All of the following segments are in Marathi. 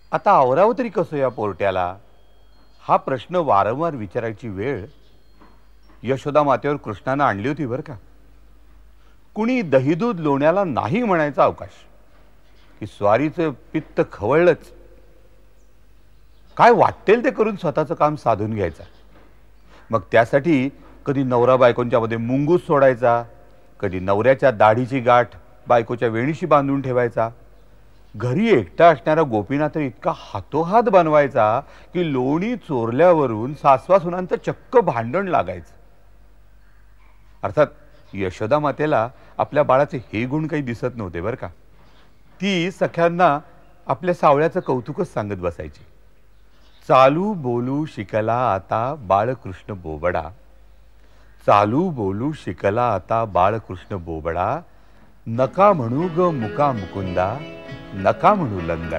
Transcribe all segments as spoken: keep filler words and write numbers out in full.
आता आवरावं तरी कसं या पोरट्याला, हा प्रश्न वारंवार विचारायची वेळ यशोदा मातेवर कृष्णानं आणली होती बरं का. कुणी दहीदूध लोण्याला नाही म्हणायचा अवकाश, की स्वारीचं पित्त खवळलंच, काय वाटेल ते करून स्वतःचं काम साधून घ्यायचं. मग त्यासाठी कधी नवरा बायकोंच्या मध्ये मुंगूस सोडायचा, कधी नवऱ्याच्या दाढीची गाठ बायकोच्या वेणीशी बांधून ठेवायचा. घरी एकटा असणारा गोपीनाथ इतका हातोहात बनवायचा की लोणी चोरल्यावरून सासवा सुनांचं चक्क भांडण लागायचं. अर्थात यशोदा मातेला आपल्या बाळाचे हे गुण काही दिसत नव्हते बरं का. ती सख्यांना आपल्या सावळ्याचं कौतुकच सांगत बसायची. चालू बोलू शिकला आता बाळकृष्ण बोबडा, चालू बोलू शिकला आता बाळकृष्ण बोबडा, नका म्हणू ग मुका मुकुंदा, नका म्हणू लंगडा.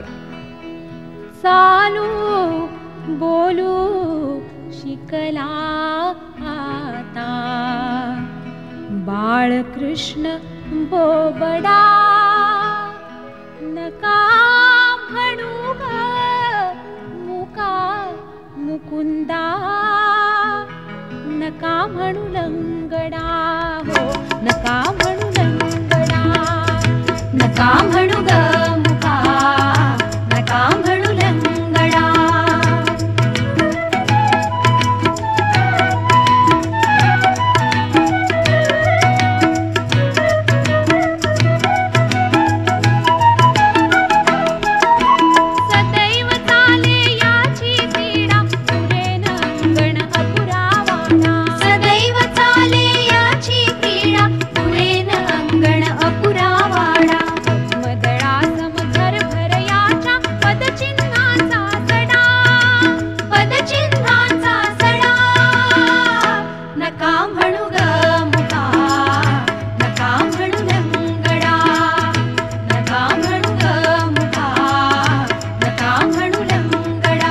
चालू बोलू शिकला आता बाळकृष्ण बोबडा, नका म्हणू ग मुका मुकुंदा, नका म्हणू लंगडा. हो नका म्हणू लंगडा, नका म्हणू ग मुका, नका म्हणू लंगडा. सदैव चाले याची क्रीडा पुरेन अंगण अपुरावाडा, सदैव चाले याची क्रीडा पुरेन अंगण अपुरावाडा. मदळा समघर भर याच्या पदचिन्हाचा सडा, पदचिन्हाचा सडा. नका म्हणू ग मुका, नका म्हणू लंगडा, नका म्हणू ग मुका, नका म्हणू लंगडा.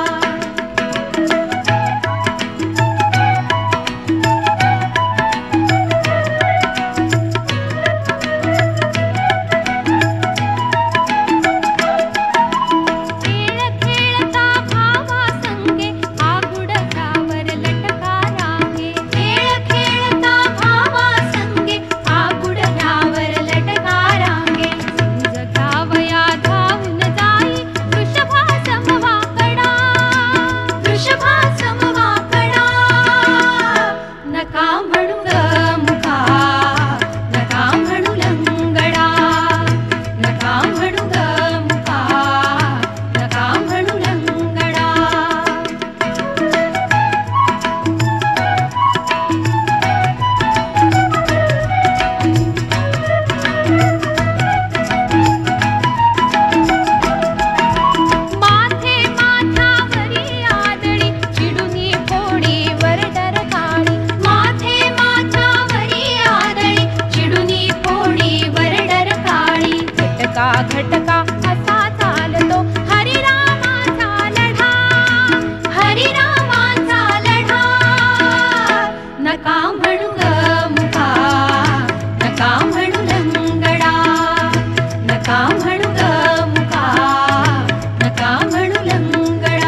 खेळ खेळता भावा संगे आगुडकावर लटका रांगे, खेळ खेळता भावा संगे आगुडकावर लटका रांगे. जगावया धावून जाई वृषभा समवाकडा, वृषभा समवाकडा. नका म्हणू ग मुका, नका म्हणू लंगडा, नका म्हणू ग मुका, नका म्हणू लंगडा. माथे माथावरी आदळी चिडुनी पोळी वरडर काळी, माथे माथावरी आदळी चिडुनी पोळी वरडर काळी. घटका घटका असा चालतो हरिरामाचा लढा, हरिरामाचा लढा. नका म्हणू ग मुका, नका म्हणू लंगडा, नका म्हणू ग मुका, नका म्हणू लंगडा.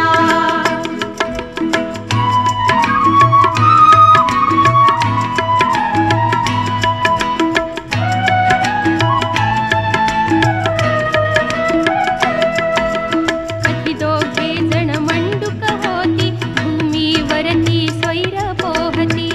कधी दोघे जण मंडूक होती भूमीवरती स्वैर पोहती,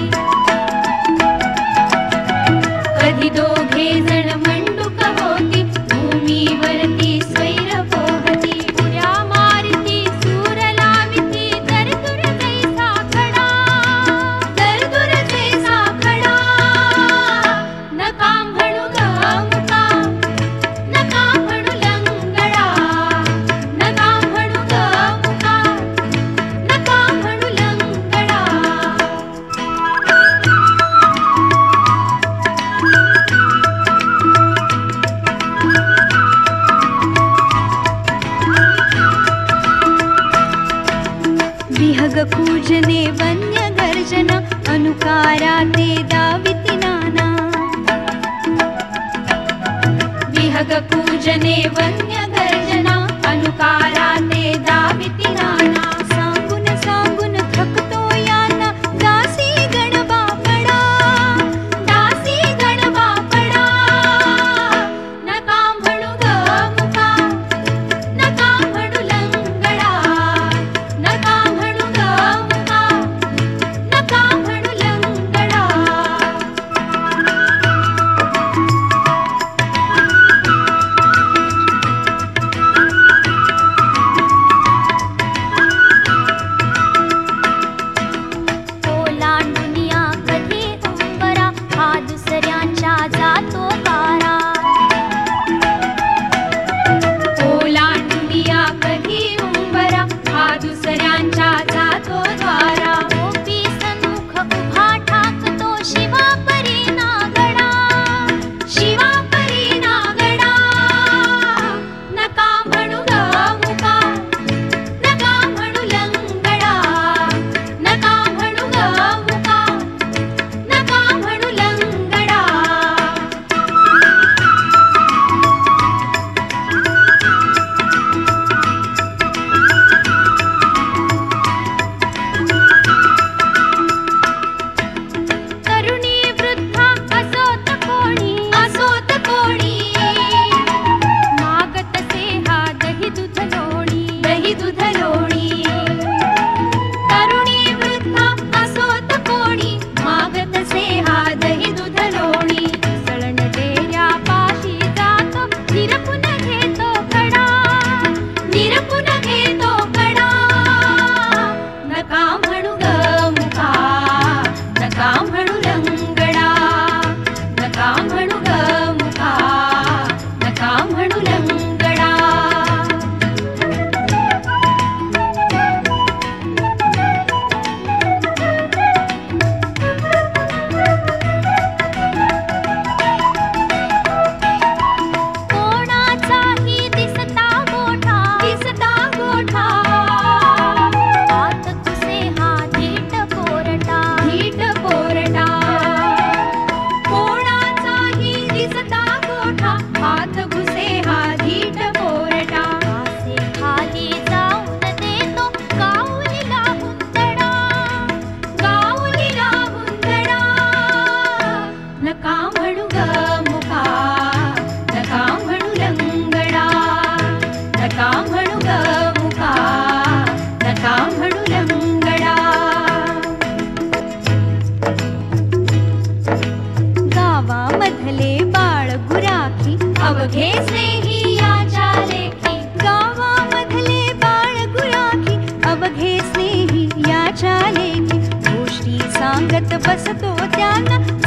कधी दोघे जण मंडूक होती भूमीवरती स्वैर पोहती. उड्या मारती सूर लाविती दरदुर जैसा खडा, दरदुर जैसा खडा. नका म्हणू ग मुका, नका म्हणू लंगडा, नका म्हणू ग मुका, नका म्हणू लंगडा. विहग कूजने वन्य गर्जना अनुकारा ते दाविति नाना, विहग कूजने वन्य गर्जना अनुकारा ते बसतो त्यांना